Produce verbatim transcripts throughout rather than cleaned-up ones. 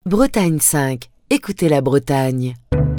Bretagne cinq. Écoutez la Bretagne.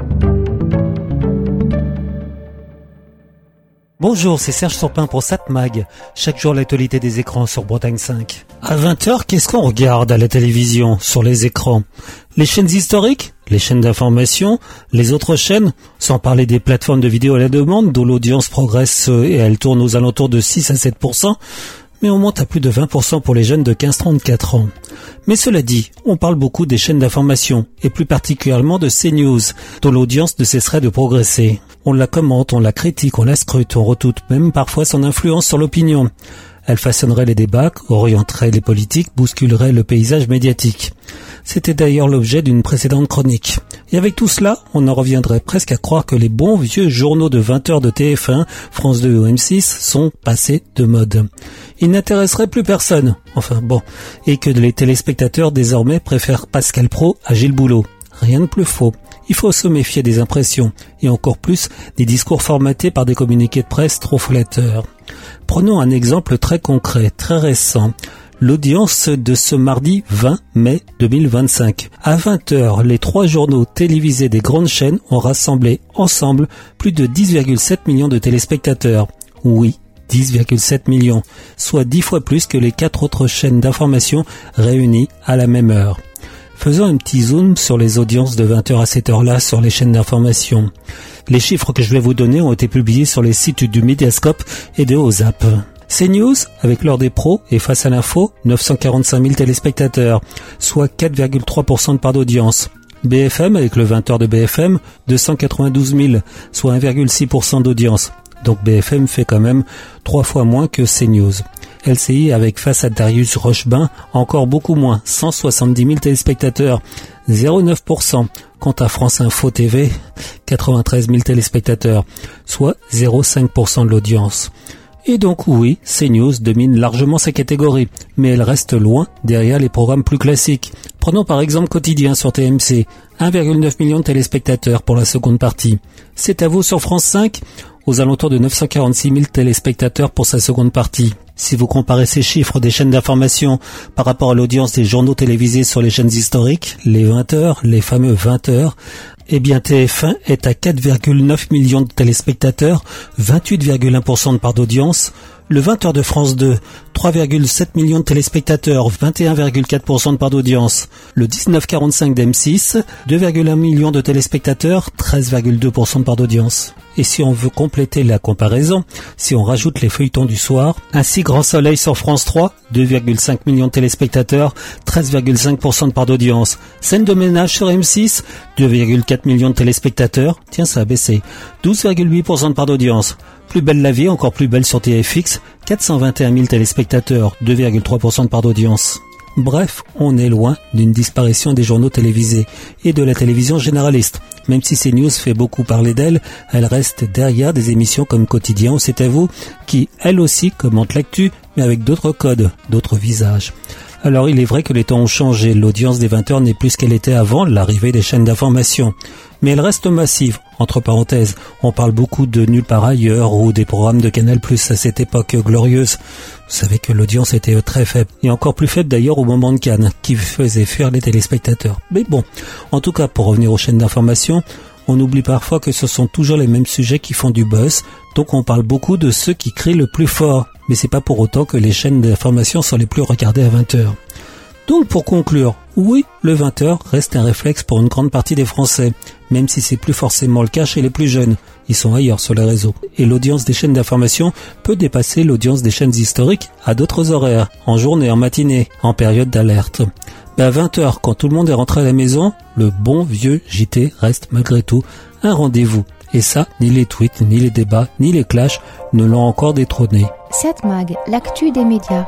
Bonjour, c'est Serge Surpin pour Satmag. Chaque jour, l'actualité des écrans sur Bretagne cinq. À vingt heures, qu'est-ce qu'on regarde à la télévision, sur les écrans? Les chaînes historiques? Les chaînes d'information? Les autres chaînes? Sans parler des plateformes de vidéo à la demande, dont l'audience progresse et elle tourne aux alentours de six à sept pour cent. Mais on monte à plus de vingt pour cent pour les jeunes de quinze à trente-quatre ans. Mais cela dit, on parle beaucoup des chaînes d'information, et plus particulièrement de CNews, dont l'audience ne cesserait de progresser. On la commente, on la critique, on la scrute, on redoute même parfois son influence sur l'opinion. Elle façonnerait les débats, orienterait les politiques, bousculerait le paysage médiatique. C'était d'ailleurs l'objet d'une précédente chronique. Et avec tout cela, on en reviendrait presque à croire que les bons vieux journaux de vingt heures de T F un, France deux ou M six sont passés de mode. Ils n'intéresseraient plus personne, enfin bon, et que les téléspectateurs désormais préfèrent Pascal Praud à Gilles Boulot. Rien de plus faux. Il faut se méfier des impressions, et encore plus des discours formatés par des communiqués de presse trop flatteurs. Prenons un exemple très concret, très récent. L'audience de ce mardi vingt mai deux mille vingt-cinq. À vingt heures, les trois journaux télévisés des grandes chaînes ont rassemblé ensemble plus de dix virgule sept millions de téléspectateurs. Oui, dix virgule sept millions, soit dix fois plus que les quatre autres chaînes d'information réunies à la même heure. Faisons un petit zoom sur les audiences de vingt heures à cette heure-là sur les chaînes d'information. Les chiffres que je vais vous donner ont été publiés sur les sites du Mediascope et de OZAP. CNews, avec l'heure des pros et Face à l'info, neuf cent quarante-cinq mille téléspectateurs, soit quatre virgule trois pour cent de part d'audience. B F M, avec le vingt heures de B F M, deux cent quatre-vingt-douze mille, soit un virgule six pour cent d'audience. Donc B F M fait quand même trois fois moins que CNews. L C I avec Face à Darius Rochebain, encore beaucoup moins, cent soixante-dix mille téléspectateurs, zéro virgule neuf pour cent. Quant à France Info T V, quatre-vingt-treize mille téléspectateurs, soit zéro virgule cinq pour cent de l'audience. Et donc oui, CNews domine largement sa catégorie, mais elle reste loin derrière les programmes plus classiques. Prenons par exemple Quotidien sur T M C, un virgule neuf million de téléspectateurs pour la seconde partie. C'est à vous sur France cinq, aux alentours de neuf cent quarante-six mille téléspectateurs pour sa seconde partie. Si vous comparez ces chiffres des chaînes d'information par rapport à l'audience des journaux télévisés sur les chaînes historiques, les vingt heures, les fameux vingt heures, eh bien T F un est à quatre virgule neuf millions de téléspectateurs, vingt-huit virgule un pour cent de part d'audience. Le vingt heures de France deux, trois virgule sept millions de téléspectateurs, vingt et un virgule quatre pour cent de part d'audience. Le dix-neuf quarante-cinq d'M six, deux virgule un millions de téléspectateurs, treize virgule deux pour cent de part d'audience. Et si on veut compléter la comparaison, si on rajoute les feuilletons du soir, ainsi Grand Soleil sur France trois, deux virgule cinq millions de téléspectateurs, treize virgule cinq pour cent de part d'audience. Scène de ménage sur M six, deux virgule quatre millions de téléspectateurs, tiens ça a baissé, douze virgule huit pour cent de part d'audience. Plus belle la vie, encore plus belle sur T F X, quatre cent vingt et un mille téléspectateurs, deux virgule trois pour cent de part d'audience. Bref, on est loin d'une disparition des journaux télévisés et de la télévision généraliste. Même si CNews fait beaucoup parler d'elle, elle reste derrière des émissions comme Quotidien ou C'est à vous, qui, elle aussi, commentent l'actu, mais avec d'autres codes, d'autres visages. Alors il est vrai que les temps ont changé, l'audience des vingt heures n'est plus ce qu'elle était avant l'arrivée des chaînes d'information. Mais elle reste massive. Entre parenthèses, on parle beaucoup de Nulle part ailleurs ou des programmes de Canal plus, à cette époque glorieuse. Vous savez que l'audience était très faible, et encore plus faible d'ailleurs au moment de Cannes, qui faisait fuir les téléspectateurs. Mais bon, en tout cas, pour revenir aux chaînes d'information, on oublie parfois que ce sont toujours les mêmes sujets qui font du buzz, donc on parle beaucoup de ceux qui crient le plus fort. Mais c'est pas pour autant que les chaînes d'information sont les plus regardées à vingt heures. Donc pour conclure, oui, le vingt heures reste un réflexe pour une grande partie des Français, même si c'est plus forcément le cas chez les plus jeunes. Ils sont ailleurs sur les réseaux. Et l'audience des chaînes d'information peut dépasser l'audience des chaînes historiques à d'autres horaires, en journée, en matinée, en période d'alerte. Mais à vingt heures, quand tout le monde est rentré à la maison, le bon vieux J T reste malgré tout un rendez-vous. Et ça, ni les tweets, ni les débats, ni les clashs ne l'ont encore détrôné. Satmag, l'actu des médias.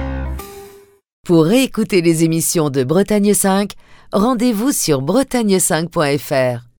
Pour réécouter les émissions de Bretagne cinq, rendez-vous sur bretagne cinq point f r.